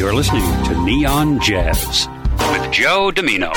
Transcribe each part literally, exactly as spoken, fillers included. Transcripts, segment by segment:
You're listening to Neon Jazz with Joe Domino.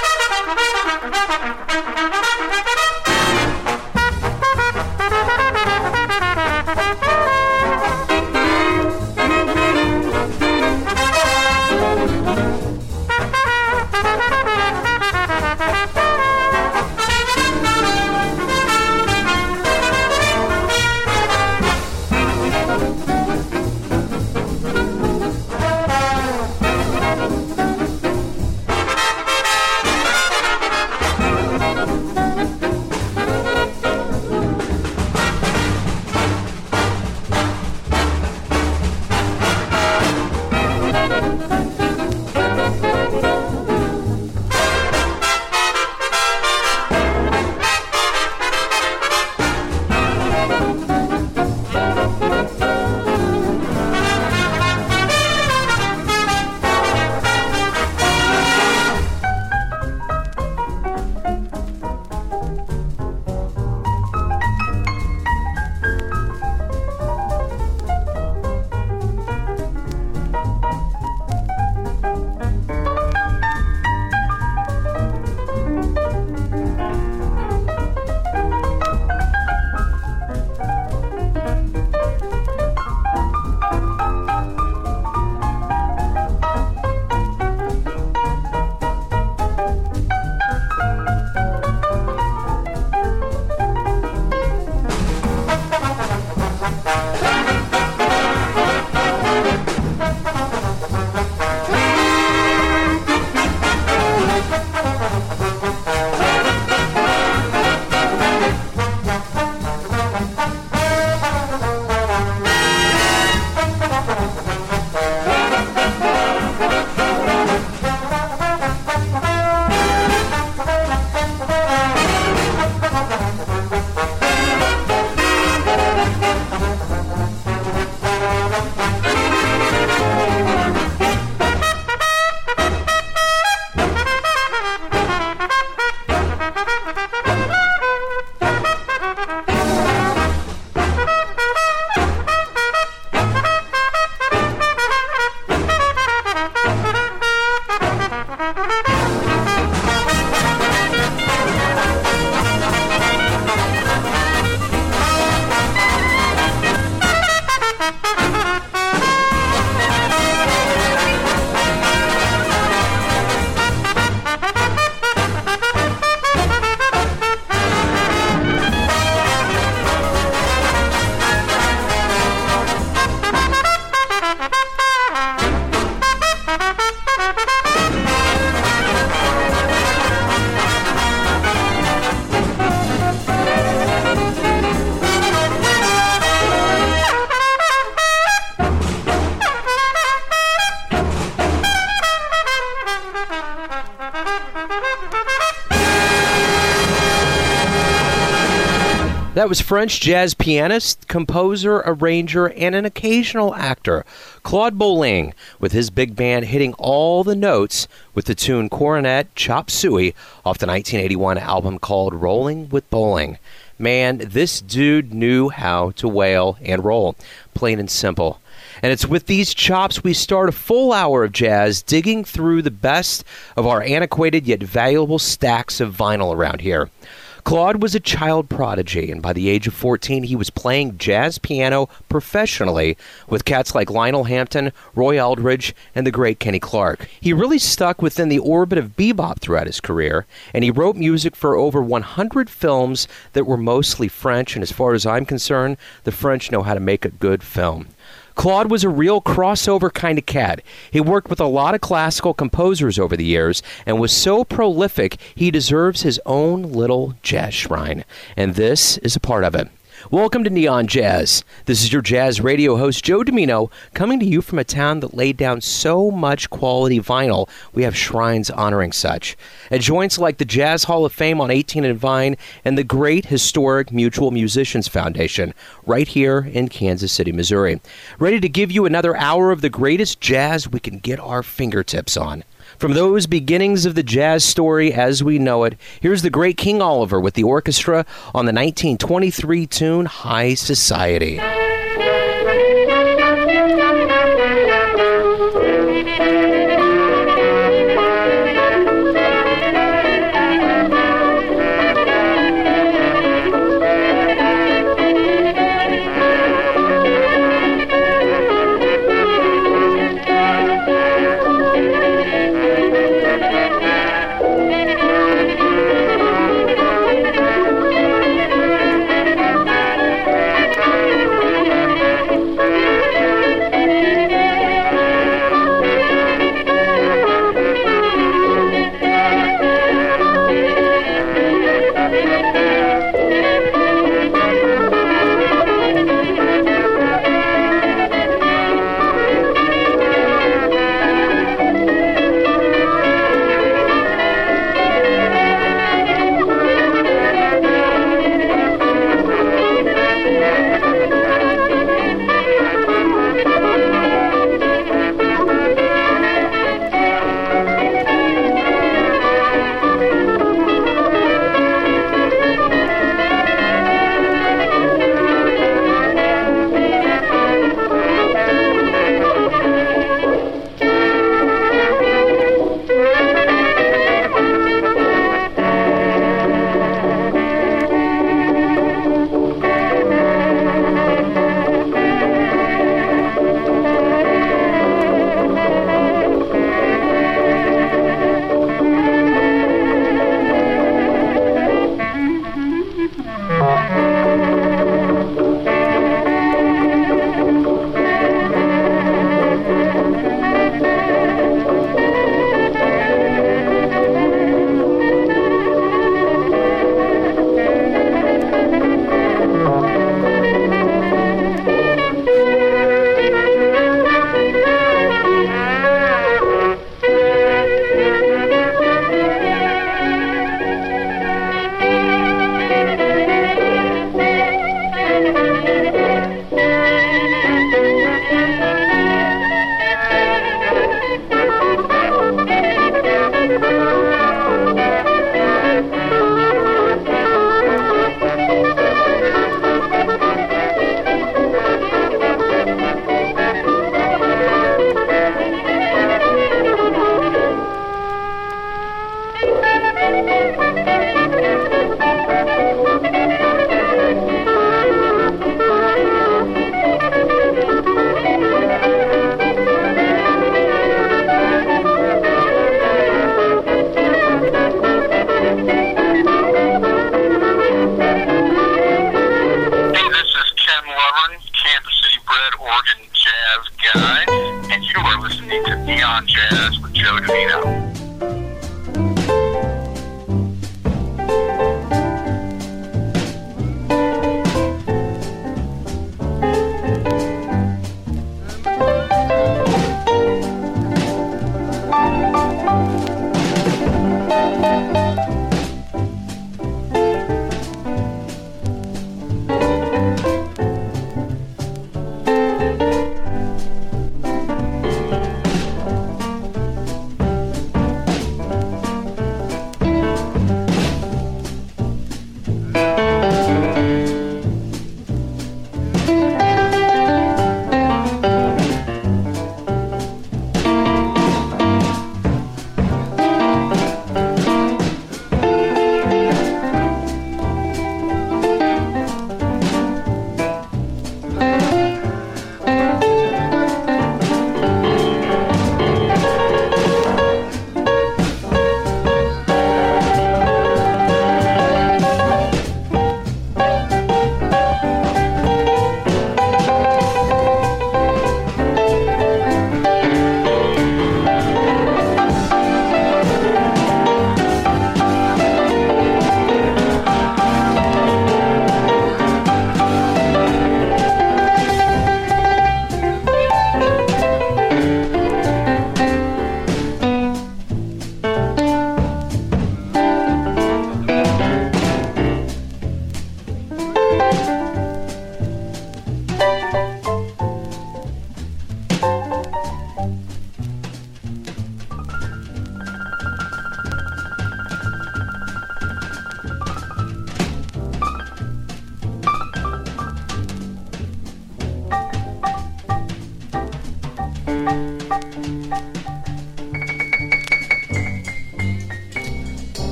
That was French jazz pianist, composer, arranger, and an occasional actor, Claude Bolling, with his big band hitting all the notes with the tune Coronet Chop Suey off the nineteen eighty-one album called Rolling with Bolling. Man, this dude knew how to wail and roll, plain and simple. And it's with these chops we start a full hour of jazz, digging through the best of our antiquated yet valuable stacks of vinyl around here. Claude was a child prodigy, and by the age of fourteen, he was playing jazz piano professionally with cats like Lionel Hampton, Roy Eldridge, and the great Kenny Clarke. He really stuck within the orbit of bebop throughout his career, and he wrote music for over one hundred films that were mostly French, and as far as I'm concerned, the French know how to make a good film. Claude was a real crossover kind of cat. He worked with a lot of classical composers over the years and was so prolific he deserves his own little jazz shrine. And this is a part of it. Welcome to Neon Jazz. This is your jazz radio host, Joe Domino, coming to you from a town that laid down so much quality vinyl. We have shrines honoring such. At joints like the Jazz Hall of Fame on eighteenth and Vine and the Great Historic Mutual Musicians Foundation right here in Kansas City, Missouri. Ready to give you another hour of the greatest jazz we can get our fingertips on. From those beginnings of the jazz story as we know it, here's the great King Oliver with the orchestra on the nineteen twenty-three tune High Society.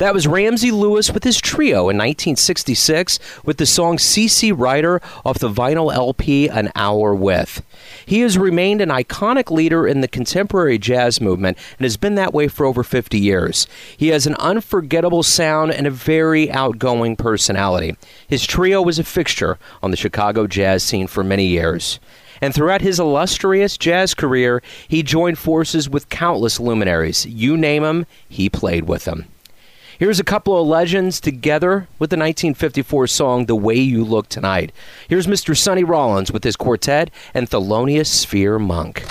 That was Ramsey Lewis with his trio in nineteen sixty-six with the song C C Rider off the vinyl L P An Hour With. He has remained an iconic leader in the contemporary jazz movement and has been that way for over fifty years. He has an unforgettable sound and a very outgoing personality. His trio was a fixture on the Chicago jazz scene for many years. And throughout his illustrious jazz career, he joined forces with countless luminaries. You name them, he played with them. Here's a couple of legends together with the nineteen fifty-four song The Way You Look Tonight. Here's Mister Sonny Rollins with his quartet and Thelonious Sphere Monk.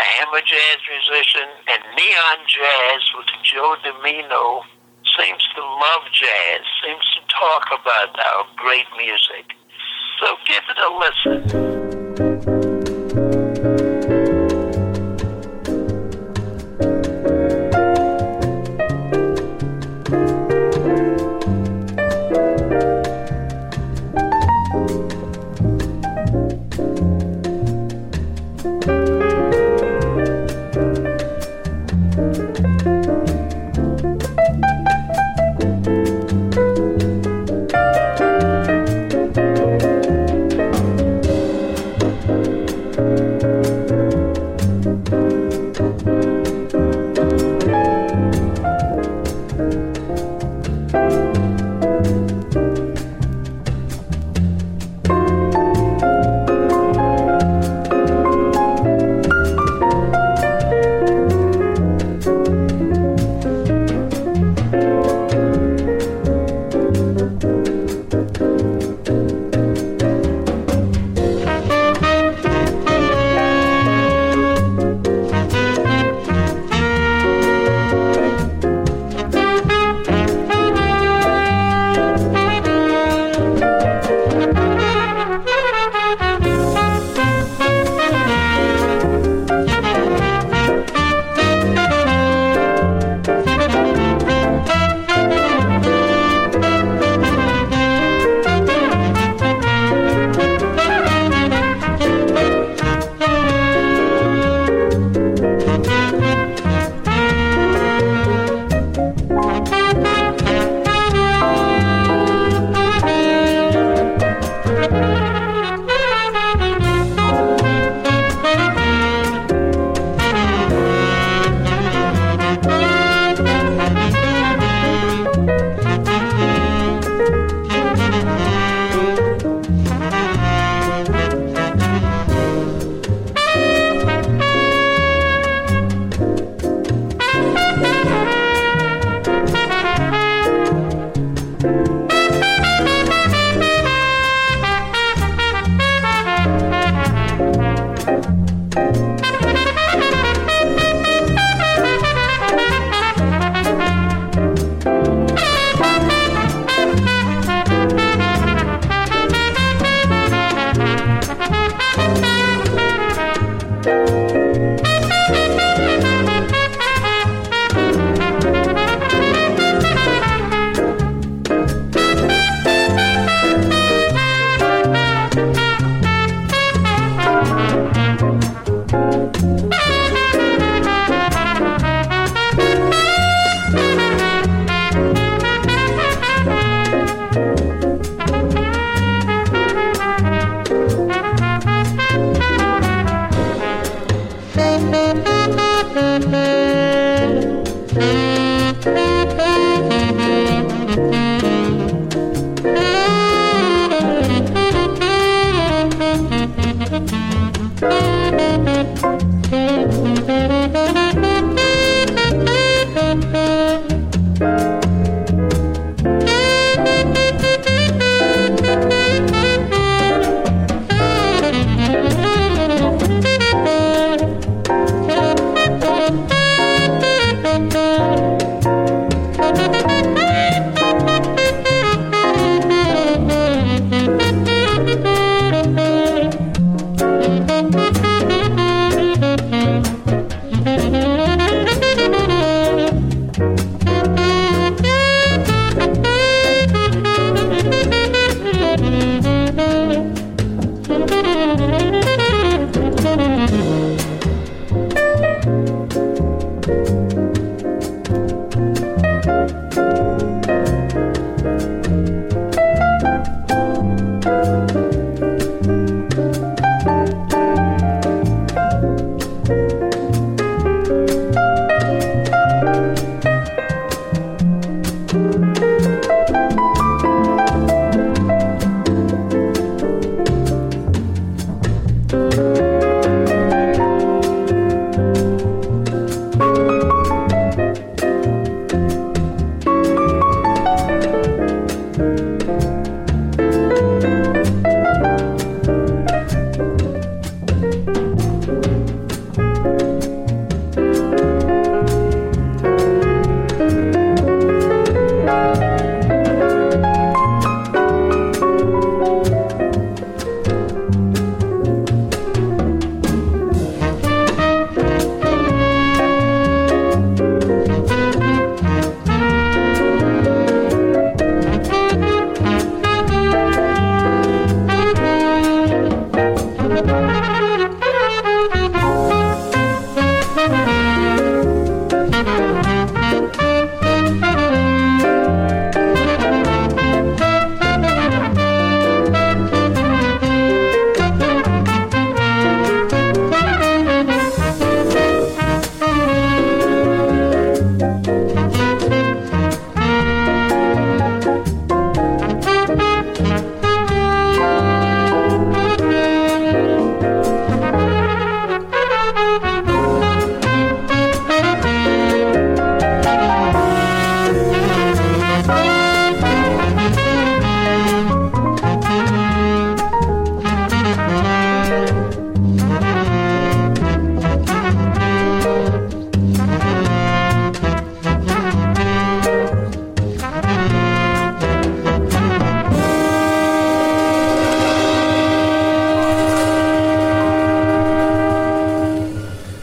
am a jazz musician, and Neon Jazz with Joe Dimino seems to love jazz, seems to talk about our great music. So give it a listen.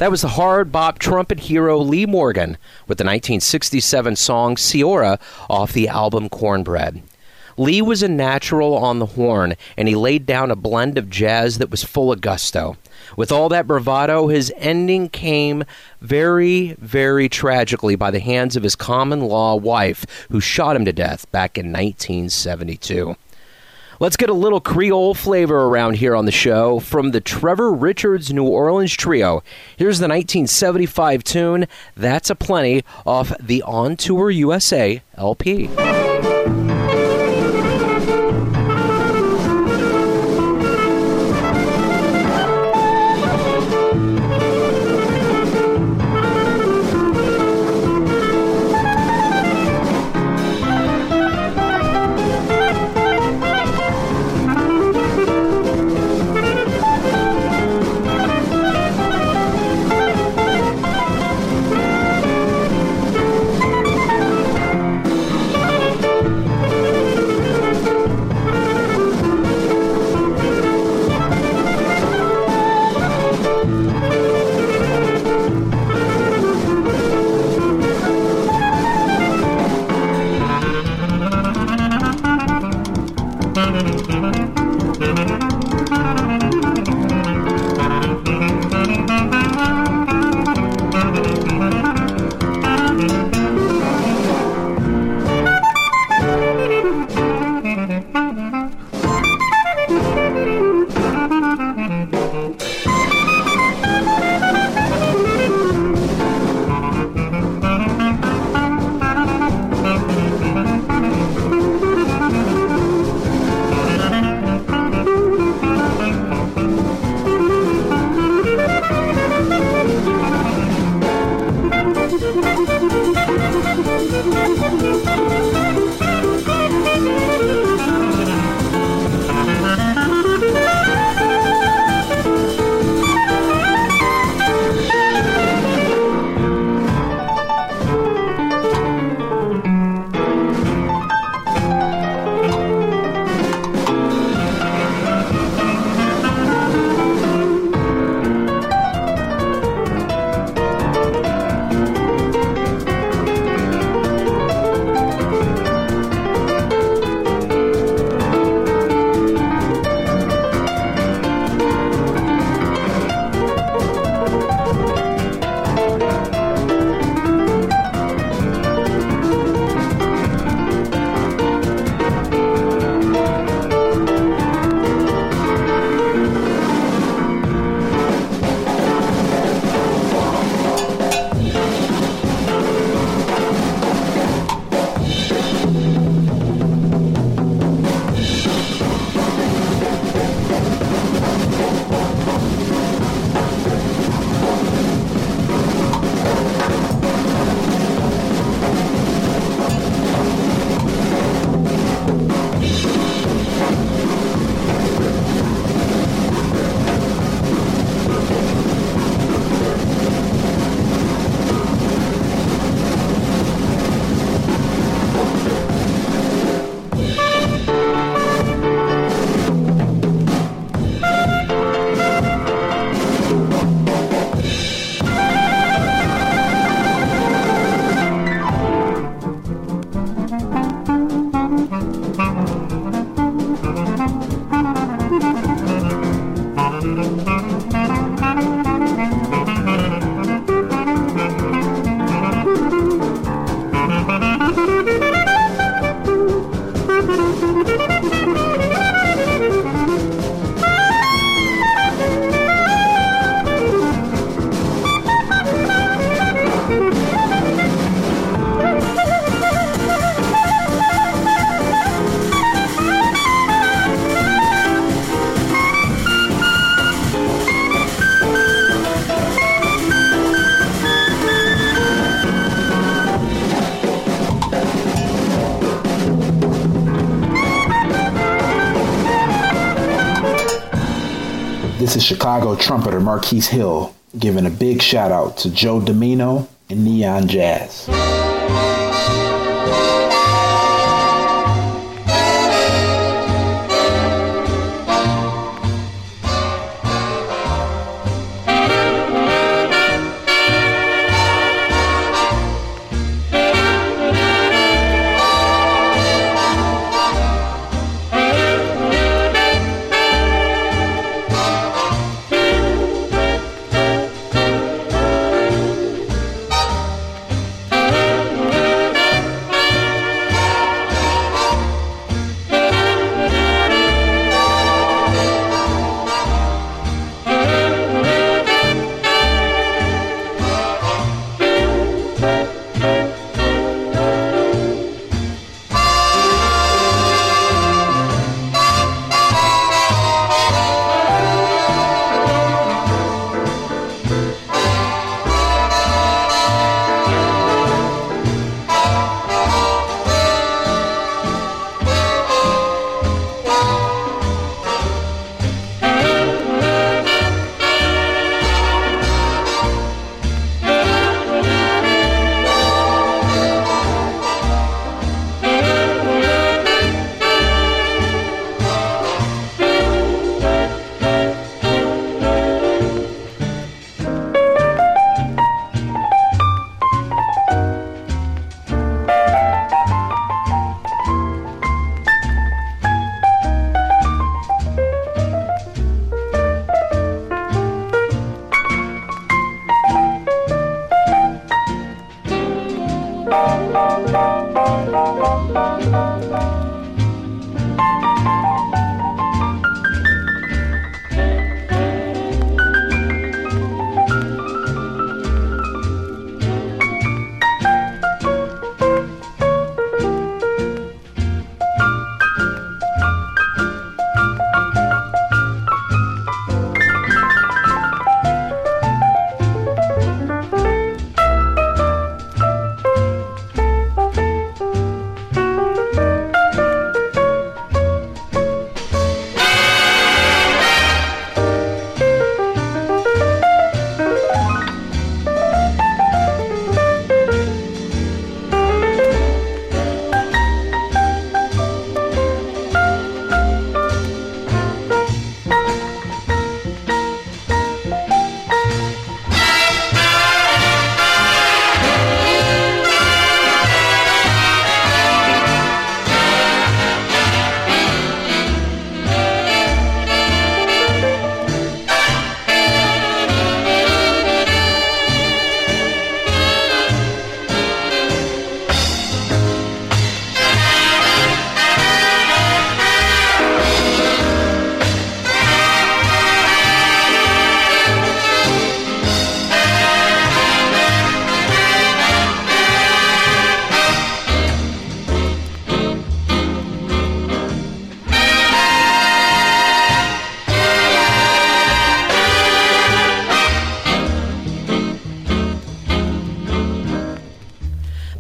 That was the hard bop trumpet hero Lee Morgan with the nineteen sixty-seven song Ciora off the album Cornbread. Lee was a natural on the horn, and he laid down a blend of jazz that was full of gusto. With all that bravado, his ending came very, very tragically by the hands of his common-law wife, who shot him to death back in nineteen seventy-two. Let's get a little Creole flavor around here on the show from the Trevor Richards New Orleans Trio. Here's the nineteen seventy-five tune, That's a Plenty, off the On Tour U S A L P. This is Chicago trumpeter Marquise Hill giving a big shout out to Joe Domino and Neon Jazz.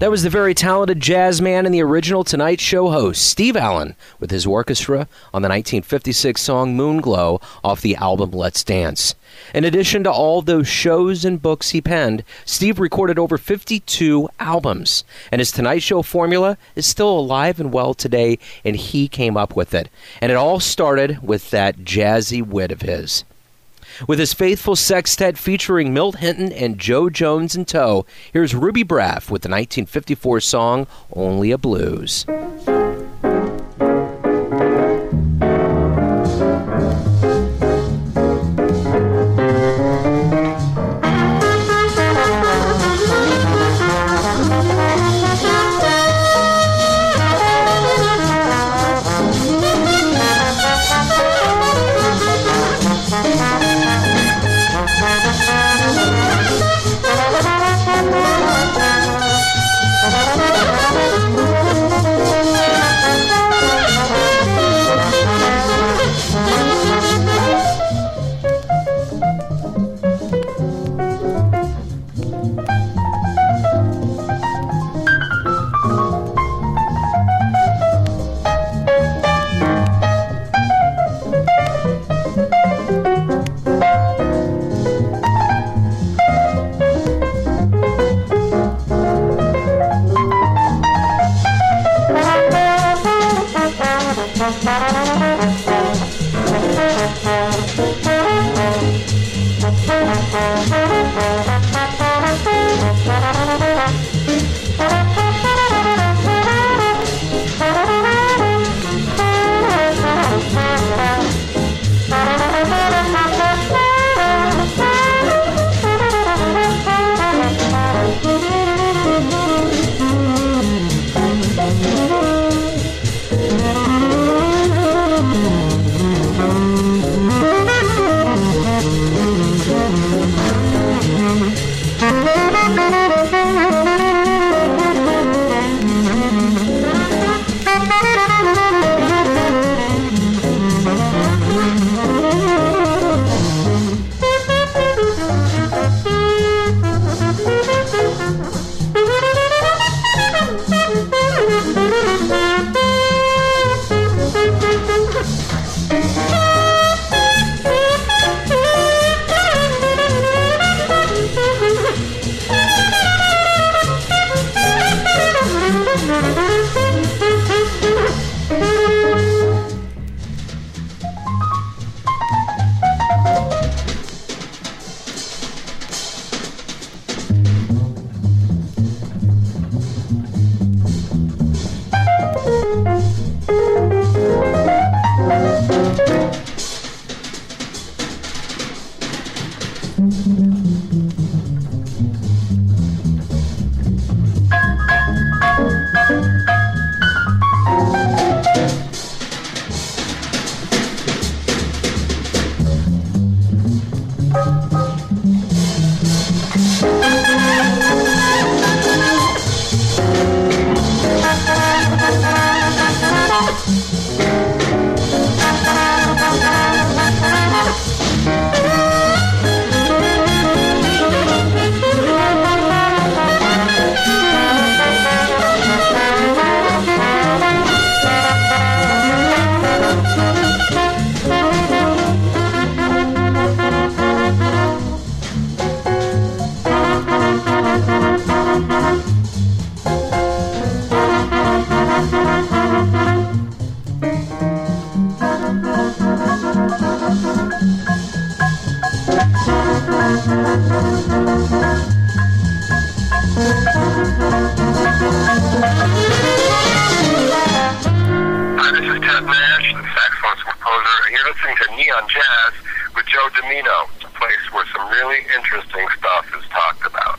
That was the very talented jazz man and the original Tonight Show host, Steve Allen, with his orchestra on the nineteen fifty-six song Moonglow off the album Let's Dance. In addition to all those shows and books he penned, Steve recorded over fifty-two albums, and his Tonight Show formula is still alive and well today, and he came up with it. And it all started with that jazzy wit of his. With his faithful sextet featuring Milt Hinton and Joe Jones in tow, here's Ruby Braff with the nineteen fifty-four song Only a Blues. Hi, this is Ted Nash, the saxophone composer, and you're listening to Neon Jazz with Joe Domino, a place where some really interesting stuff is talked about.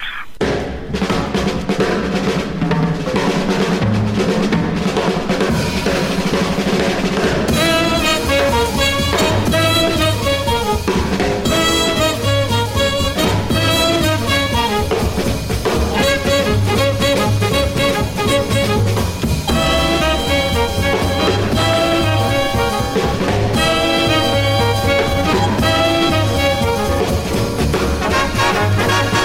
Thank you.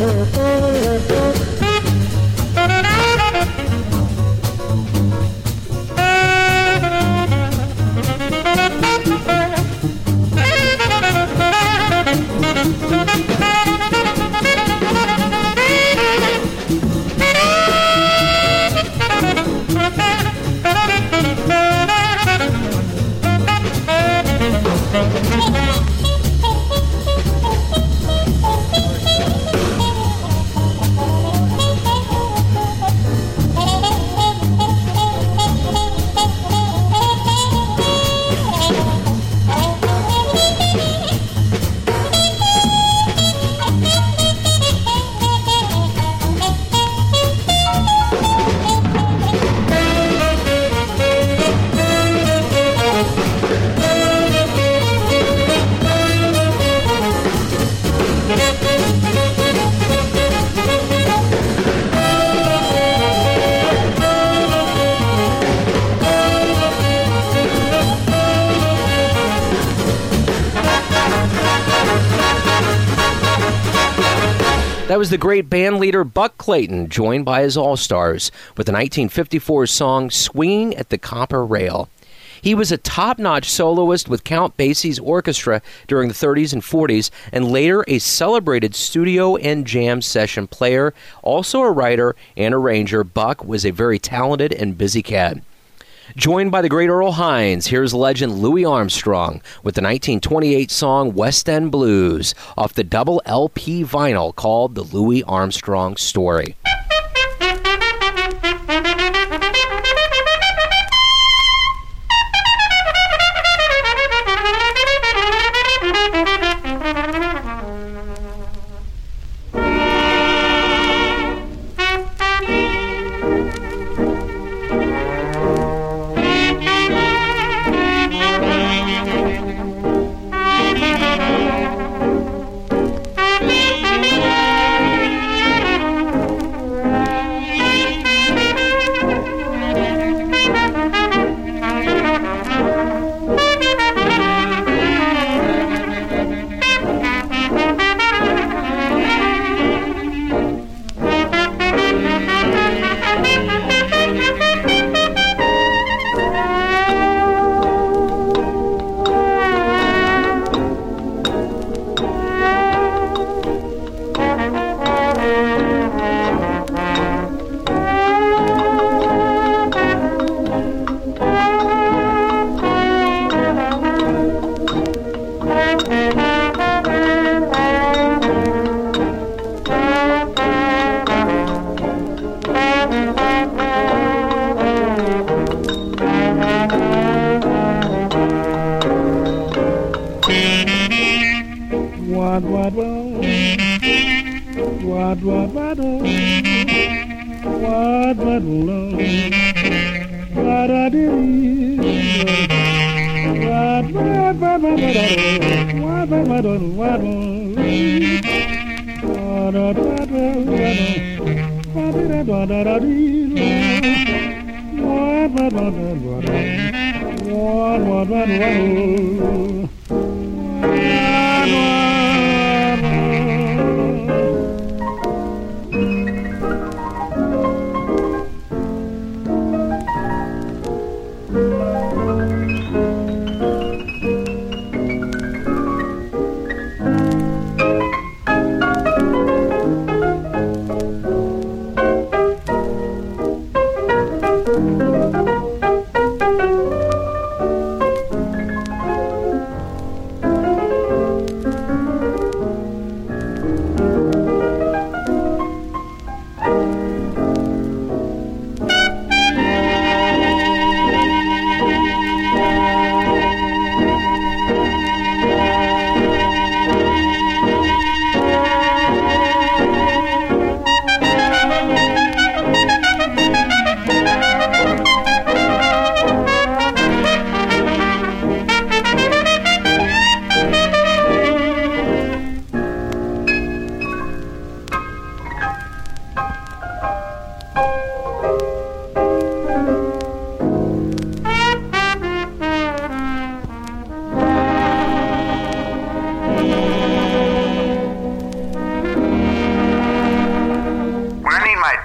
That was the great band leader Buck Clayton, joined by his all-stars, with the nineteen fifty-four song Swinging at the Copper Rail. He was a top-notch soloist with Count Basie's orchestra during the thirties and forties, and later a celebrated studio and jam session player. Also a writer and arranger, Buck was a very talented and busy cat. Joined by the great Earl Hines, here's legend Louis Armstrong with the nineteen twenty-eight song West End Blues off the double L P vinyl called The Louis Armstrong Story.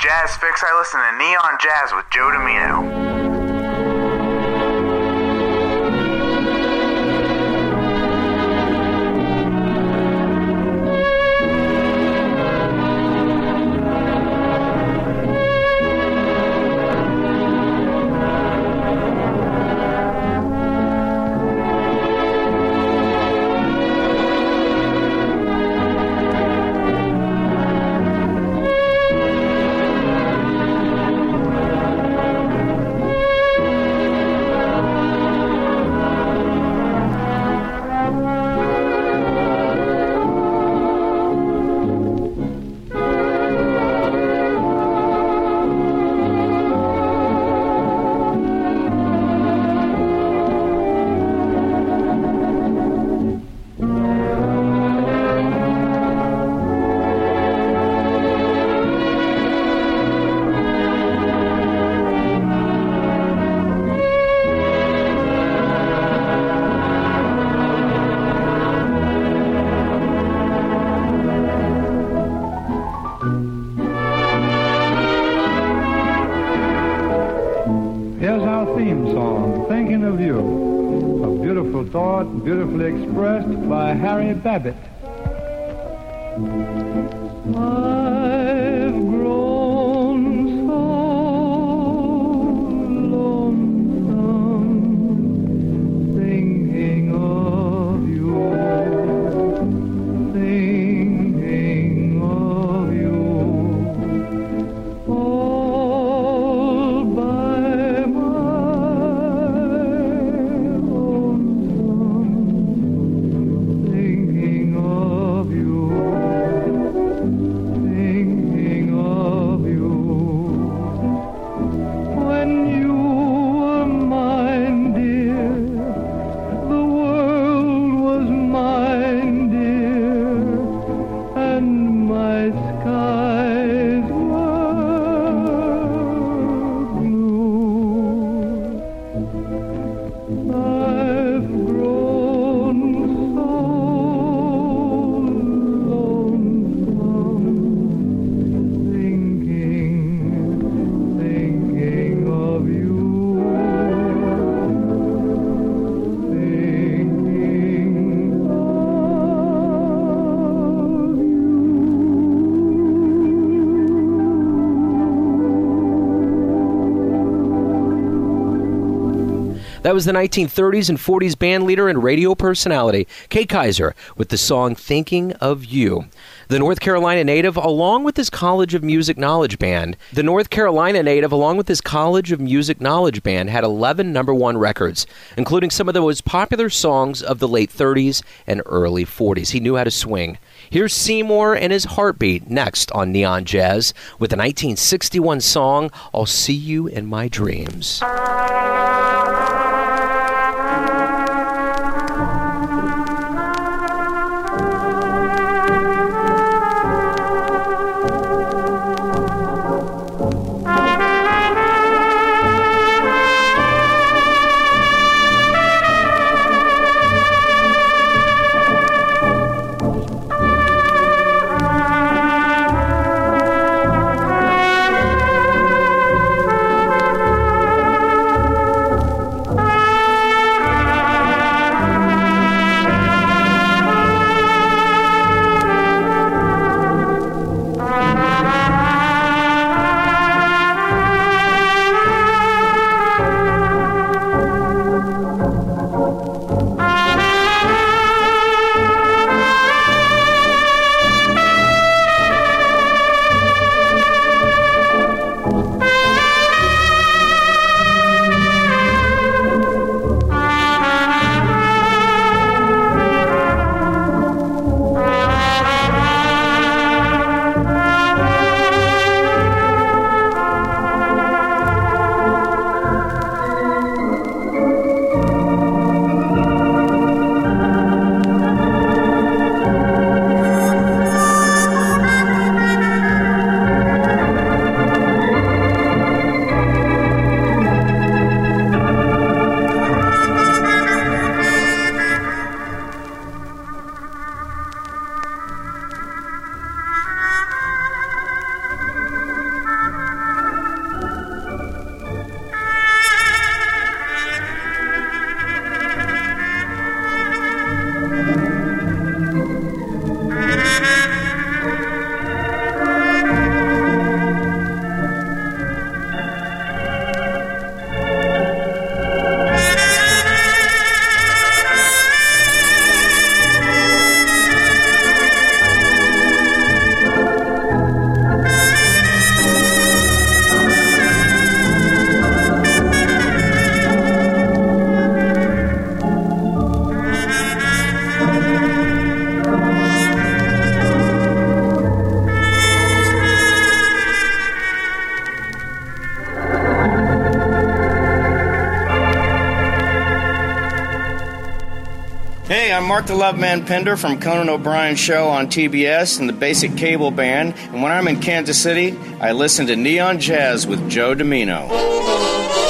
Jazz Fix, I listen to Neon Jazz with Joe Domino. Beautifully expressed by Harry Babbitt. I've grown so lonesome thinking of you, thinking of you, all by That was the nineteen thirties and forties band leader and radio personality, Kay Kyser, with the song Thinking of You. The North Carolina native, along with his College of Music Knowledge Band, the North Carolina native, along with his College of Music Knowledge Band, had eleven number one records, including some of the most popular songs of the late thirties and early forties. He knew how to swing. Here's Seymour and his Heartbeat next on Neon Jazz with the nineteen sixty-one song, I'll See You in My Dreams. Oh, I'm Mark the Love Man Pender from Conan O'Brien's show on T B S and the Basic Cable Band. And when I'm in Kansas City, I listen to Neon Jazz with Joe Domino.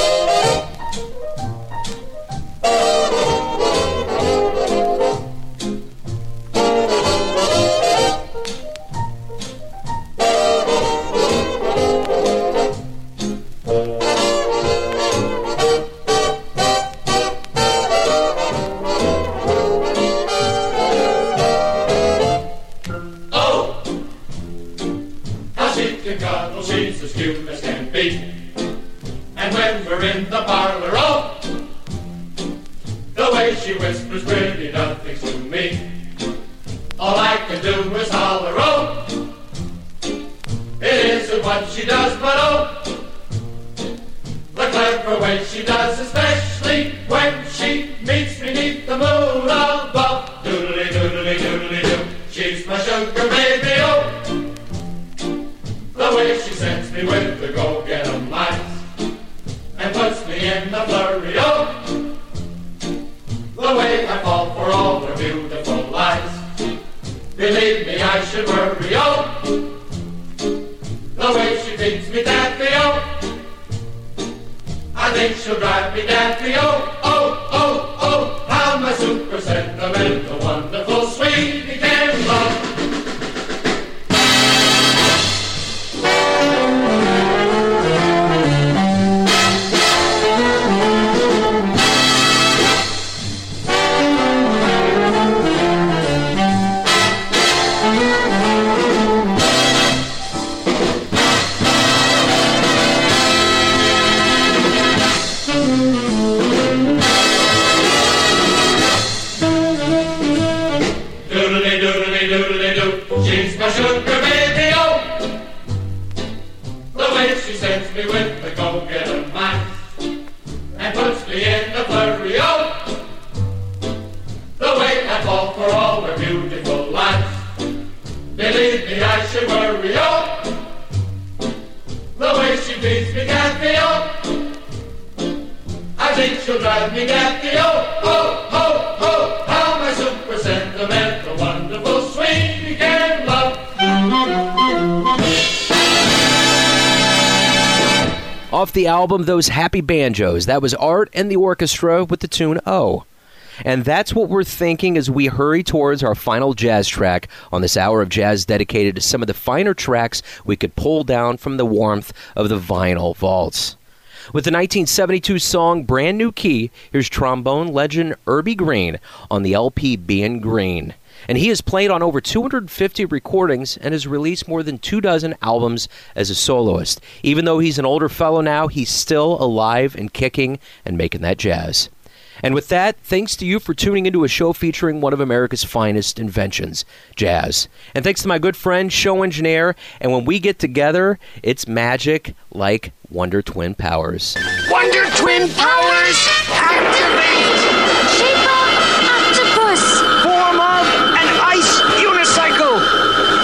Off the album Those Happy Banjos, that was Art and the Orchestra with the tune Oh. And that's what we're thinking as we hurry towards our final jazz track on this hour of jazz dedicated to some of the finer tracks we could pull down from the warmth of the vinyl vaults. With the nineteen seventy-two song Brand New Key, here's trombone legend Urbie Green on the L P Bein' Green. And he has played on over two hundred fifty recordings and has released more than two dozen albums as a soloist. Even though he's an older fellow now, he's still alive and kicking and making that jazz. And with that, thanks to you for tuning into a show featuring one of America's finest inventions, jazz. And thanks to my good friend, show engineer, and when we get together, it's magic like Wonder Twin Powers. Wonder Twin Powers, activate! Shape of octopus! Form of an ice unicycle!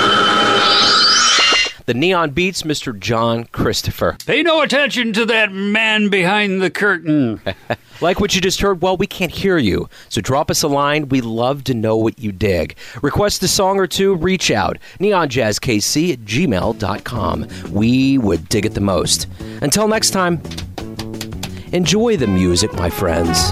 The Neon Beats, Mister John Christopher. Pay no attention to that man behind the curtain. Like what you just heard, well, we can't hear you. So drop us a line. We love to know what you dig. Request a song or two, reach out. neon jazz k c at gmail dot com. We would dig it the most. Until next time, enjoy the music, my friends.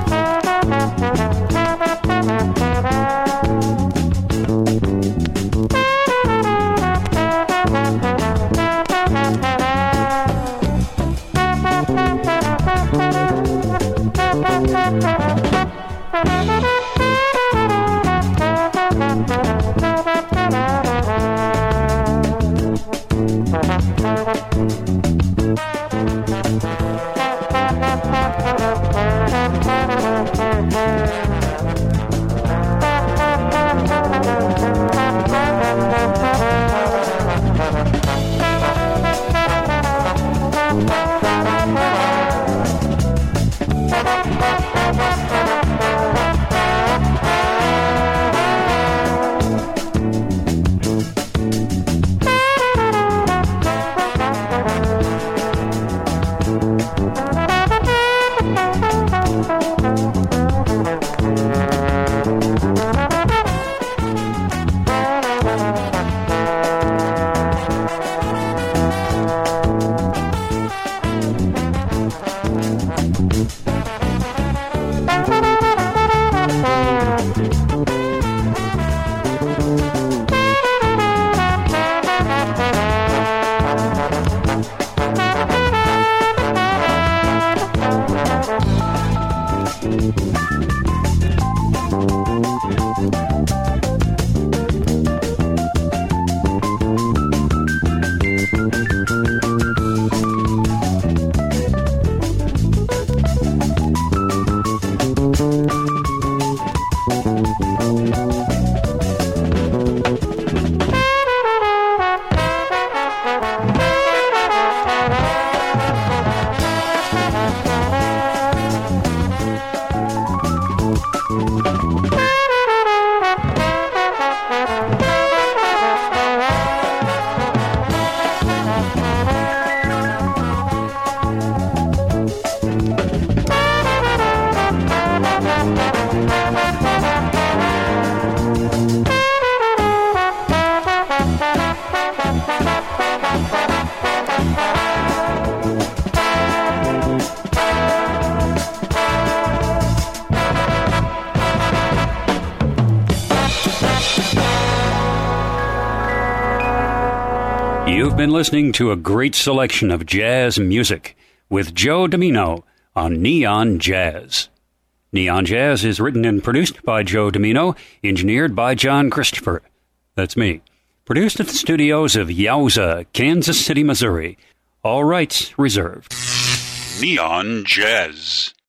You've been listening to a great selection of jazz music with Joe Domino on Neon Jazz. Neon Jazz is written and produced by Joe Domino, engineered by John Christopher. That's me. Produced at the studios of Yowza, Kansas City, Missouri. All rights reserved. Neon Jazz.